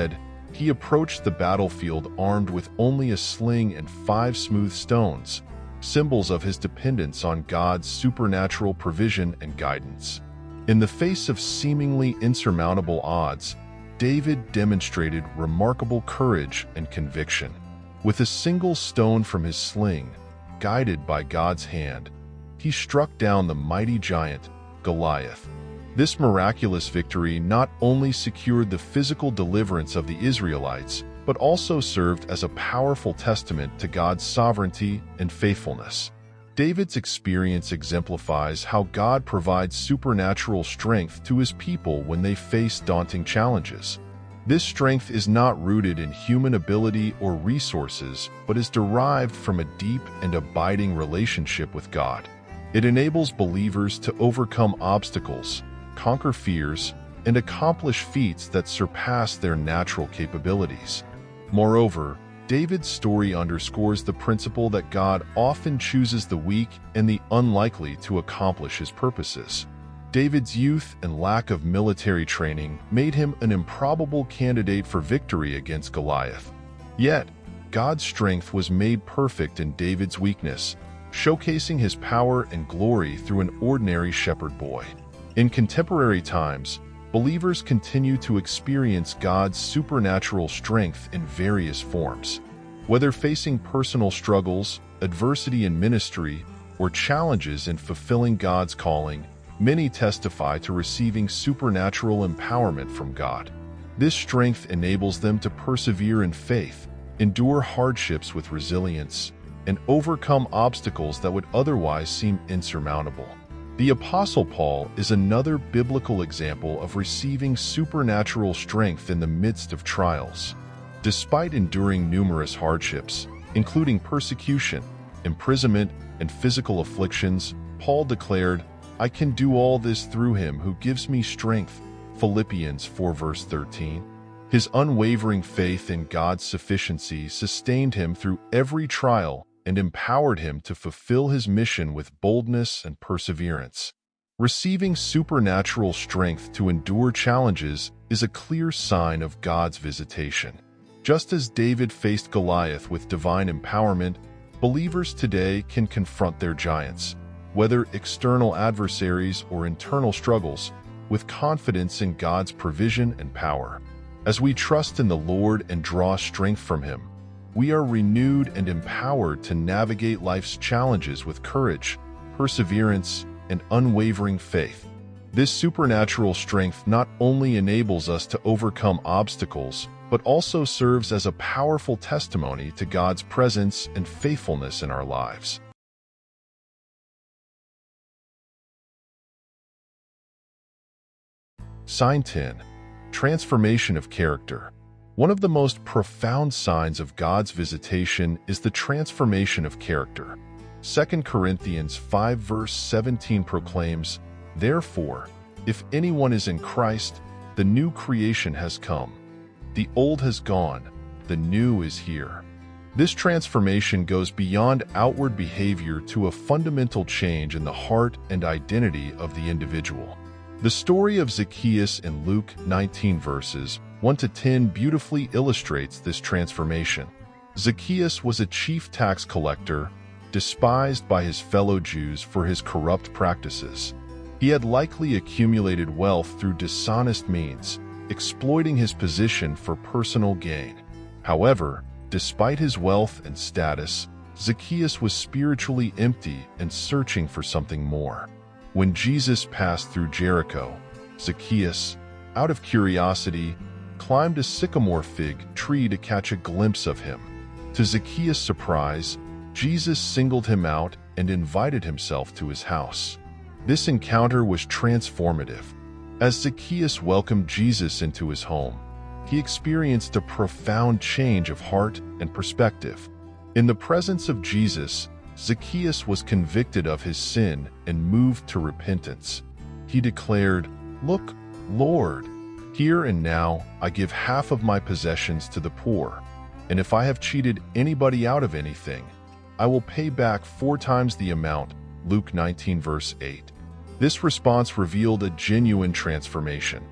He approached the battlefield armed with only a sling and five smooth stones, symbols of his dependence on God's supernatural provision and guidance. In the face of seemingly insurmountable odds, David demonstrated remarkable courage and conviction. With a single stone from his sling, guided by God's hand, he struck down the mighty giant, Goliath. This miraculous victory not only secured the physical deliverance of the Israelites, but also served as a powerful testament to God's sovereignty and faithfulness. David's experience exemplifies how God provides supernatural strength to his people when they face daunting challenges. This strength is not rooted in human ability or resources, but is derived from a deep and abiding relationship with God. It enables believers to overcome obstacles, conquer fears, and accomplish feats that surpass their natural capabilities. Moreover, David's story underscores the principle that God often chooses the weak and the unlikely to accomplish his purposes. David's youth and lack of military training made him an improbable candidate for victory against Goliath. Yet, God's strength was made perfect in David's weakness, showcasing his power and glory through an ordinary shepherd boy. In contemporary times, believers continue to experience God's supernatural strength in various forms. Whether facing personal struggles, adversity in ministry, or challenges in fulfilling God's calling, many testify to receiving supernatural empowerment from God. This strength enables them to persevere in faith, endure hardships with resilience, and overcome obstacles that would otherwise seem insurmountable. The Apostle Paul is another biblical example of receiving supernatural strength in the midst of trials. Despite enduring numerous hardships, including persecution, imprisonment, and physical afflictions, Paul declared, "I can do all this through him who gives me strength." Philippians four verse thirteen. His unwavering faith in God's sufficiency sustained him through every trial and empowered him to fulfill his mission with boldness and perseverance. Receiving supernatural strength to endure challenges is a clear sign of God's visitation. Just as David faced Goliath with divine empowerment, believers today can confront their giants, whether external adversaries or internal struggles, with confidence in God's provision and power. As we trust in the Lord and draw strength from him, we are renewed and empowered to navigate life's challenges with courage, perseverance, and unwavering faith. This supernatural strength not only enables us to overcome obstacles, but also serves as a powerful testimony to God's presence and faithfulness in our lives. Sign ten. Transformation of character. One of the most profound signs of God's visitation is the transformation of character. Second Corinthians five verse seventeen proclaims, "Therefore, if anyone is in Christ, the new creation has come. The old has gone, the new is here." This transformation goes beyond outward behavior to a fundamental change in the heart and identity of the individual. The story of Zacchaeus in Luke nineteen verses one to ten beautifully illustrates this transformation. Zacchaeus was a chief tax collector, despised by his fellow Jews for his corrupt practices. He had likely accumulated wealth through dishonest means, exploiting his position for personal gain. However, despite his wealth and status, Zacchaeus was spiritually empty and searching for something more. When Jesus passed through Jericho, Zacchaeus, out of curiosity, climbed a sycamore fig tree to catch a glimpse of him. To Zacchaeus' surprise, Jesus singled him out and invited himself to his house. This encounter was transformative. As Zacchaeus welcomed Jesus into his home, he experienced a profound change of heart and perspective. In the presence of Jesus, Zacchaeus was convicted of his sin and moved to repentance. He declared, "Look, Lord, here and now I give half of my possessions to the poor, and if I have cheated anybody out of anything, I will pay back four times the amount." Luke nineteen verse eight. This response revealed a genuine transformation.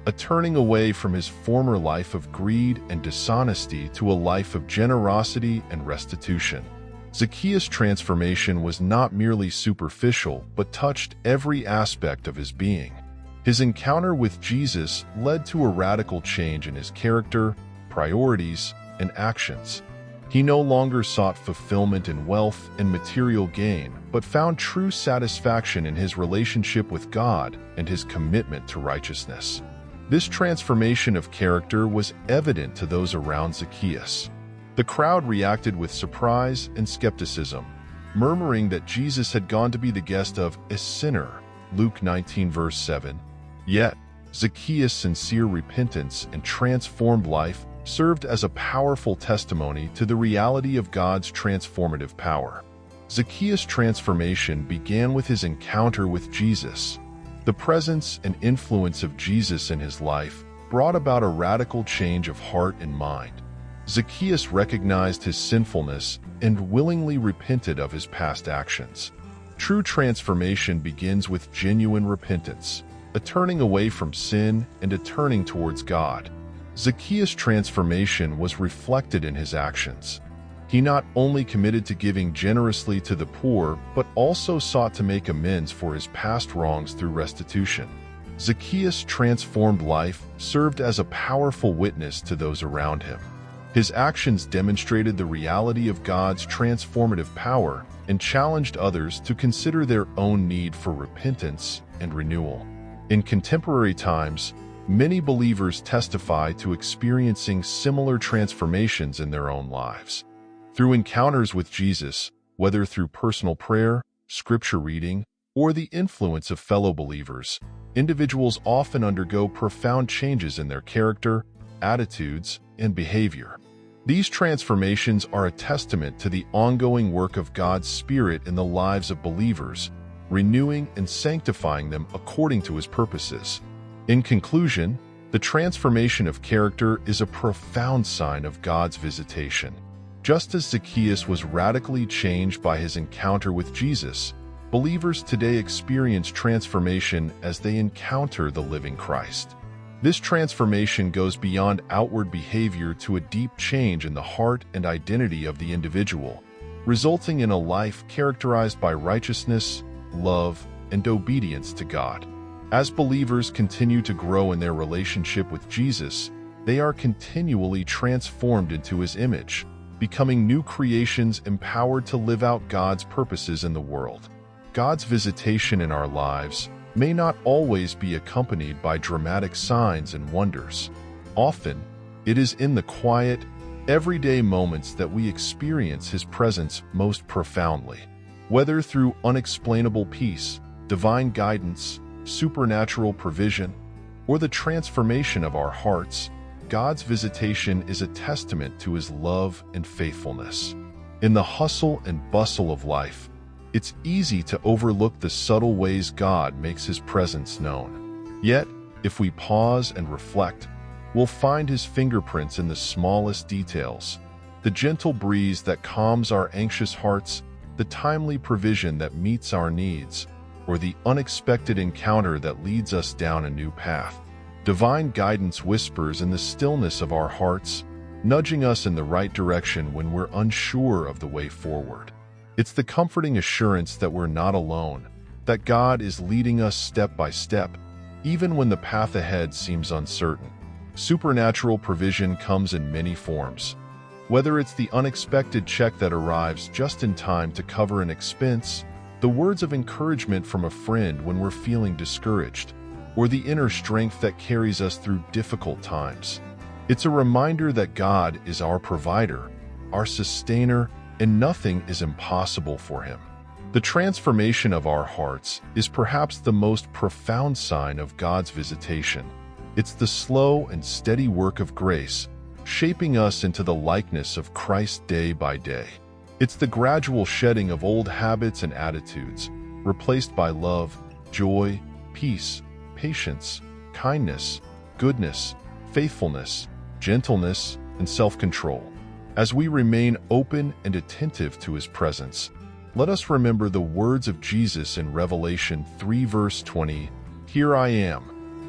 a turning away from his former life of greed and dishonesty to a life of generosity and restitution. Zacchaeus' transformation was not merely superficial, but touched every aspect of his being. His encounter with Jesus led to a radical change in his character, priorities, and actions. He no longer sought fulfillment in wealth and material gain, but found true satisfaction in his relationship with God and his commitment to righteousness. This transformation of character was evident to those around Zacchaeus. The crowd reacted with surprise and skepticism, murmuring that Jesus had gone to be the guest of a sinner, Luke nineteen verse seven. Yet, Zacchaeus' sincere repentance and transformed life served as a powerful testimony to the reality of God's transformative power. Zacchaeus' transformation began with his encounter with Jesus. The presence and influence of Jesus in his life brought about a radical change of heart and mind. Zacchaeus recognized his sinfulness and willingly repented of his past actions. True transformation begins with genuine repentance, a turning away from sin and a turning towards God. Zacchaeus' transformation was reflected in his actions. He not only committed to giving generously to the poor, but also sought to make amends for his past wrongs through restitution. Zacchaeus' transformed life served as a powerful witness to those around him. His actions demonstrated the reality of God's transformative power and challenged others to consider their own need for repentance and renewal. In contemporary times, many believers testify to experiencing similar transformations in their own lives. Through encounters with Jesus, whether through personal prayer, scripture reading, or the influence of fellow believers, individuals often undergo profound changes in their character, attitudes, and behavior. These transformations are a testament to the ongoing work of God's Spirit in the lives of believers, renewing and sanctifying them according to His purposes. In conclusion, the transformation of character is a profound sign of God's visitation. Just as Zacchaeus was radically changed by his encounter with Jesus, believers today experience transformation as they encounter the living Christ. This transformation goes beyond outward behavior to a deep change in the heart and identity of the individual, resulting in a life characterized by righteousness, love, and obedience to God. As believers continue to grow in their relationship with Jesus, they are continually transformed into His image, becoming new creations empowered to live out God's purposes in the world. God's visitation in our lives may not always be accompanied by dramatic signs and wonders. Often, it is in the quiet, everyday moments that we experience His presence most profoundly. Whether through unexplainable peace, divine guidance, supernatural provision, or the transformation of our hearts, God's visitation is a testament to His love and faithfulness. In the hustle and bustle of life, it's easy to overlook the subtle ways God makes His presence known. Yet, if we pause and reflect, we'll find His fingerprints in the smallest details: the gentle breeze that calms our anxious hearts, the timely provision that meets our needs, or the unexpected encounter that leads us down a new path. Divine guidance whispers in the stillness of our hearts, nudging us in the right direction when we're unsure of the way forward. It's the comforting assurance that we're not alone, that God is leading us step by step, even when the path ahead seems uncertain. Supernatural provision comes in many forms. Whether it's the unexpected check that arrives just in time to cover an expense, the words of encouragement from a friend when we're feeling discouraged, or the inner strength that carries us through difficult times. It's a reminder that God is our provider, our sustainer, and nothing is impossible for Him. The transformation of our hearts is perhaps the most profound sign of God's visitation. It's the slow and steady work of grace, shaping us into the likeness of Christ day by day. It's the gradual shedding of old habits and attitudes, replaced by love, joy, peace, patience, kindness, goodness, faithfulness, gentleness, and self-control. As we remain open and attentive to His presence, let us remember the words of Jesus in Revelation three verse twenty, "Here I am.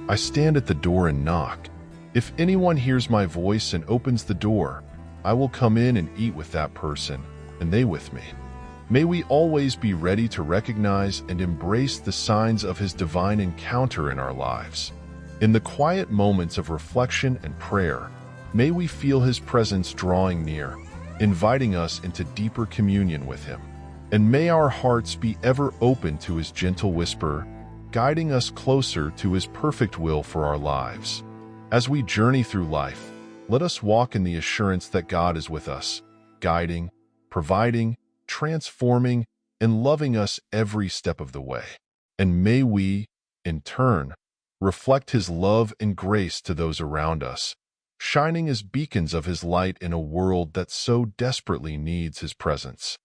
I stand at the door and knock. If anyone hears my voice and opens the door, I will come in and eat with that person, and they with me. May we always be ready to recognize and embrace the signs of His divine encounter in our lives. In the quiet moments of reflection and prayer, may we feel His presence drawing near, inviting us into deeper communion with Him. And may our hearts be ever open to His gentle whisper, guiding us closer to His perfect will for our lives. As we journey through life, let us walk in the assurance that God is with us, guiding, providing, transforming, and loving us every step of the way. And may we, in turn, reflect His love and grace to those around us, shining as beacons of His light in a world that so desperately needs His presence.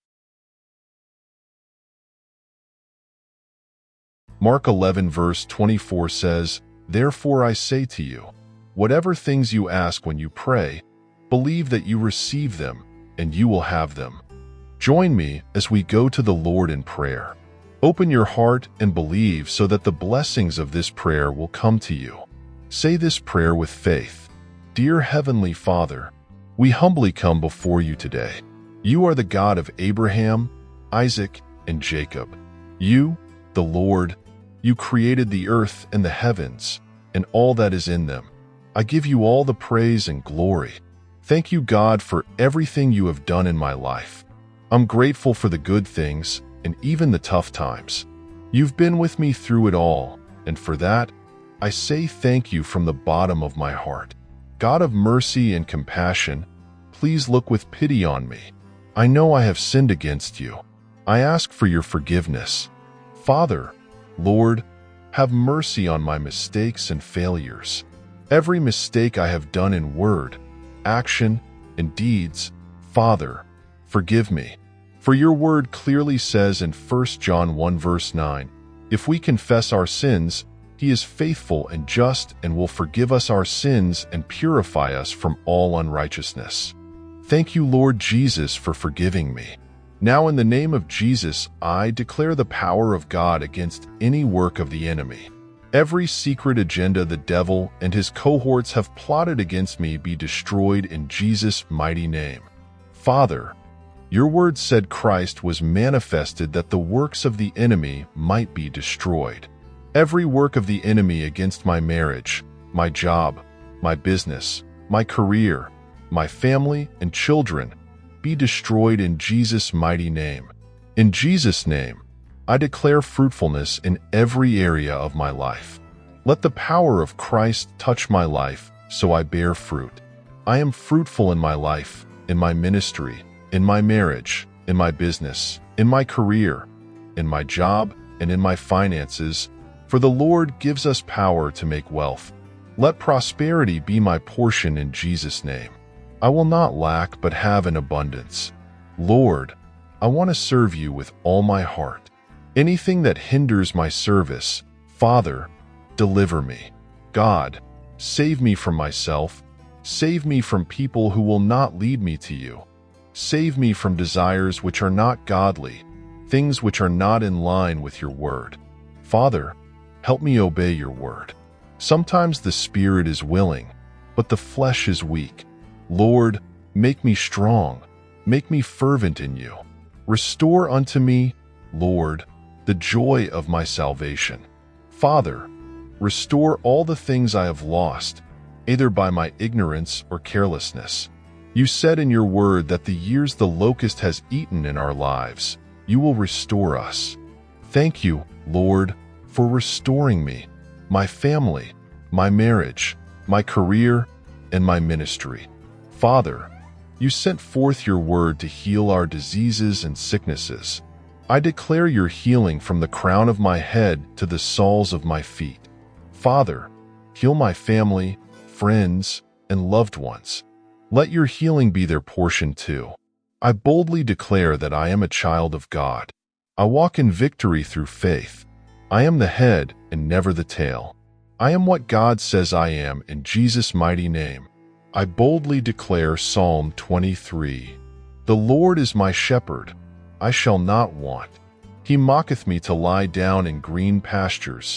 Mark eleven verse twenty-four says, "Therefore I say to you, whatever things you ask when you pray, believe that you receive them, and you will have them." Join me as we go to the Lord in prayer. Open your heart and believe so that the blessings of this prayer will come to you. Say this prayer with faith. Dear Heavenly Father, we humbly come before you today. You are the God of Abraham, Isaac, and Jacob. You, the Lord, you created the earth and the heavens, and all that is in them. I give you all the praise and glory. Thank you, God, for everything you have done in my life. I'm grateful for the good things and even the tough times. You've been with me through it all, and for that, I say thank you from the bottom of my heart. God of mercy and compassion, please look with pity on me. I know I have sinned against you. I ask for your forgiveness. Father, Lord, have mercy on my mistakes and failures. Every mistake I have done in word, action, and deeds, Father, forgive me. For your word clearly says in First John one verse nine, if we confess our sins, He is faithful and just and will forgive us our sins and purify us from all unrighteousness. Thank you, Lord Jesus, for forgiving me. Now in the name of Jesus, I declare the power of God against any work of the enemy. Every secret agenda the devil and his cohorts have plotted against me be destroyed in Jesus' mighty name. Father, your word said Christ was manifested that the works of the enemy might be destroyed. Every work of the enemy against my marriage, my job, my business, my career, my family and children, be destroyed in Jesus' mighty name. In Jesus' name, I declare fruitfulness in every area of my life. Let the power of Christ touch my life so I bear fruit. I am fruitful in my life, in my ministry, in my marriage, in my business, in my career, in my job, and in my finances, for the Lord gives us power to make wealth. Let prosperity be my portion in Jesus' name. I will not lack but have an abundance. Lord, I want to serve you with all my heart. Anything that hinders my service, Father, deliver me. God, save me from myself. Save me from people who will not lead me to you. Save me from desires which are not godly, things which are not in line with your word. Father, help me obey your word. Sometimes the spirit is willing, but the flesh is weak. Lord, make me strong. Make me fervent in you. Restore unto me, Lord, the joy of my salvation. Father, restore all the things I have lost, either by my ignorance or carelessness. You said in your word that the years the locust has eaten in our lives, you will restore us. Thank you, Lord, for restoring me, my family, my marriage, my career, and my ministry. Father, you sent forth your word to heal our diseases and sicknesses. I declare your healing from the crown of my head to the soles of my feet. Father, heal my family, friends, and loved ones. Let your healing be their portion too. I boldly declare that I am a child of God. I walk in victory through faith. I am the head and never the tail. I am what God says I am in Jesus' mighty name. I boldly declare Psalm twenty-three. The Lord is my shepherd, I shall not want. He maketh me to lie down in green pastures.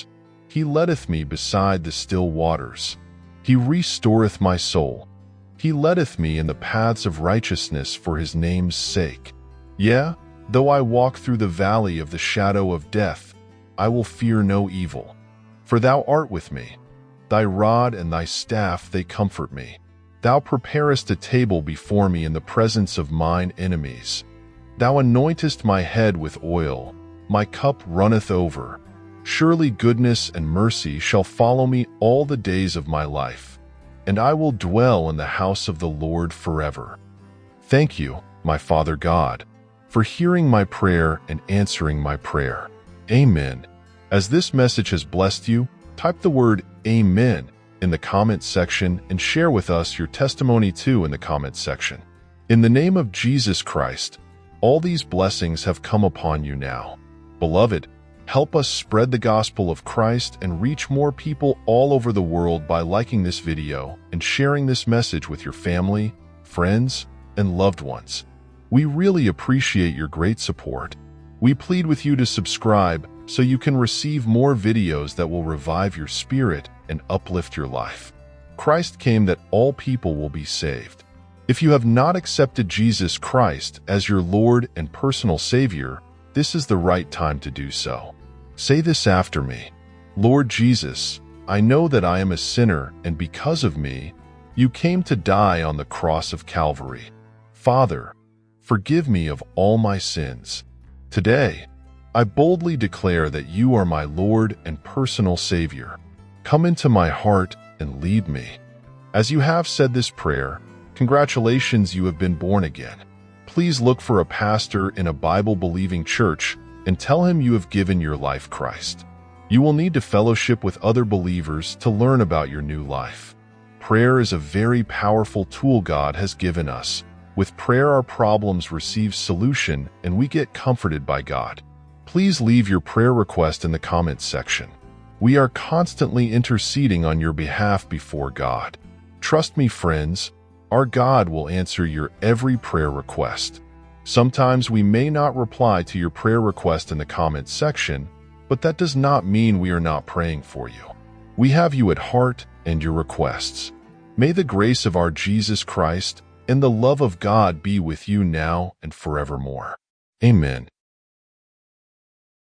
He leadeth me beside the still waters. He restoreth my soul. He leadeth me in the paths of righteousness for his name's sake. Yea, though I walk through the valley of the shadow of death, I will fear no evil. For thou art with me. Thy rod and thy staff, they comfort me. Thou preparest a table before me in the presence of mine enemies. Thou anointest my head with oil. My cup runneth over. Surely goodness and mercy shall follow me all the days of my life, and I will dwell in the house of the Lord forever. Thank you, my Father God, for hearing my prayer and answering my prayer. Amen. As this message has blessed you, type the word Amen in the comments section and share with us your testimony too in the comments section. In the name of Jesus Christ, all these blessings have come upon you now. Beloved, help us spread the gospel of Christ and reach more people all over the world by liking this video and sharing this message with your family, friends, and loved ones. We really appreciate your great support. We plead with you to subscribe so you can receive more videos that will revive your spirit and uplift your life. Christ came that all people will be saved. If you have not accepted Jesus Christ as your Lord and personal Savior, this is the right time to do so. Say this after me. Lord Jesus, I know that I am a sinner, and because of me, you came to die on the cross of Calvary. Father, forgive me of all my sins. Today, I boldly declare that you are my Lord and personal Savior. Come into my heart and lead me. As you have said this prayer, congratulations, you have been born again. Please look for a pastor in a Bible-believing church and tell him you have given your life Christ. You will need to fellowship with other believers to learn about your new life. Prayer is a very powerful tool God has given us. With prayer, our problems receive solution and we get comforted by God. Please leave your prayer request in the comments section. We are constantly interceding on your behalf before God. Trust me, friends, our God will answer your every prayer request. Sometimes we may not reply to your prayer request in the comments section, but that does not mean we are not praying for you. We have you at heart and your requests. May the grace of our Jesus Christ and the love of God be with you now and forevermore. Amen.